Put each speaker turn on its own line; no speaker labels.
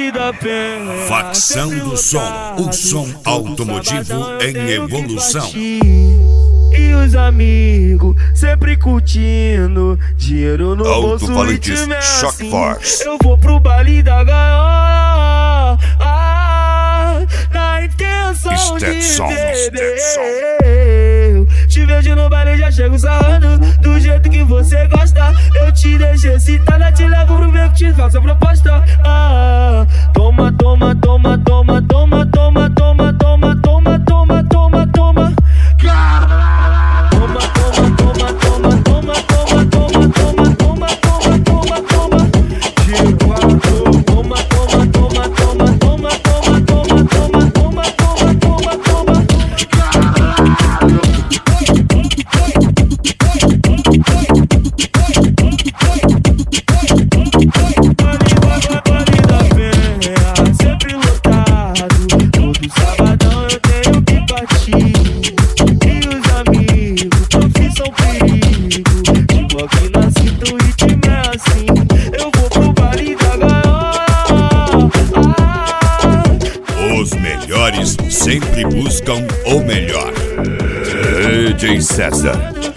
Facção do Som, o som automotivo em evolução.
E os amigos sempre curtindo, dinheiro no bolso e time é assim. Eu vou pro baile da gaiola, na intenção de beber. Te vejo no baile, já chego sarrando do jeito que você gosta. Eu te deixo excitada, te levo pro meio que te faço a proposta. Toma, toma, toma, toma, toma, toma, toma, toma, toma, toma, toma, toma.
Os melhores sempre buscam o melhor. DJ César.